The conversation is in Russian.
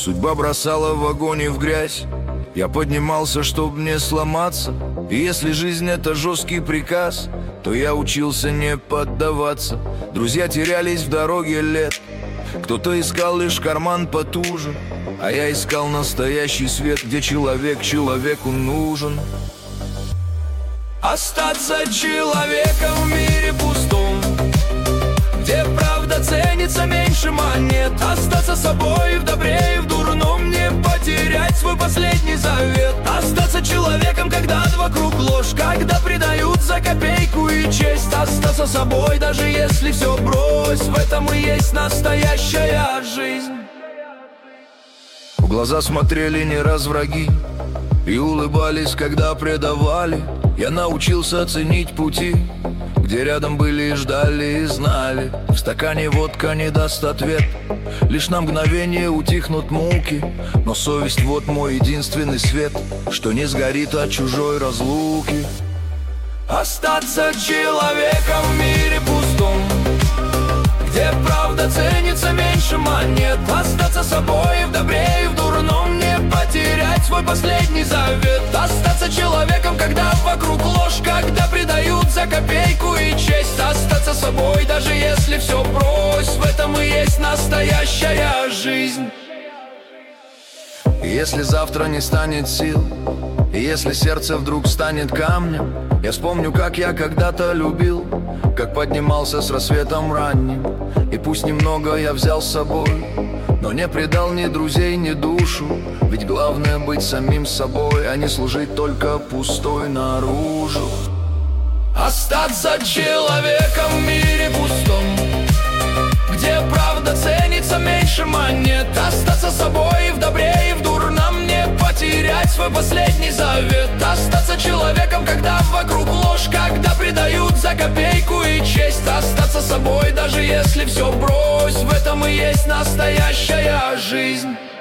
Судьба бросала в огонь и в грязь. Я поднимался, чтоб не сломаться. И если жизнь — это жесткий приказ, то я учился не поддаваться. Друзья терялись в дороге лет. Кто-то искал лишь карман потуже, а я искал настоящий свет, где человек человеку нужен. Остаться человеком в мире пустом, где правда ценится меньше монет. Остаться собой в добре и в дурном, не потерять свой последний завет. Остаться человеком, когда вокруг ложь, когда предают за копейку и честь. Остаться собой, даже если все брось, в этом и есть настоящая жизнь. В глаза смотрели не раз враги и улыбались, когда предавали. Я научился ценить пути, где рядом были и ждали, и знали. В стакане водка не даст ответ, лишь на мгновение утихнут муки. Но совесть — вот мой единственный свет, что не сгорит от чужой разлуки. Остаться человеком в мире пустом, где правда ценится меньше монет. Остаться собой в добре и в дурном, не потерять свой последний завет. Остаться человеком, когда вокруг ложь, когда предают за копейку и честь. Остаться собой, даже если все брось, в этом и есть настоящая жизнь. Если завтра не станет сил, и если сердце вдруг станет камнем, я вспомню, как я когда-то любил, как поднимался с рассветом ранним. И пусть немного я взял с собой, но не предал ни друзей, ни душу. Ведь главное быть самим собой, а не служить только пустой наружу. Остаться человеком в мире пустом, где правда ценится меньше монет. Остаться собой в добре и в дурном, не потерять свой последний завет. Остаться человеком, когда вокруг ложь, когда предают за копейку и честь. Остаться собой, даже если все брось, в этом и есть настоящая жизнь.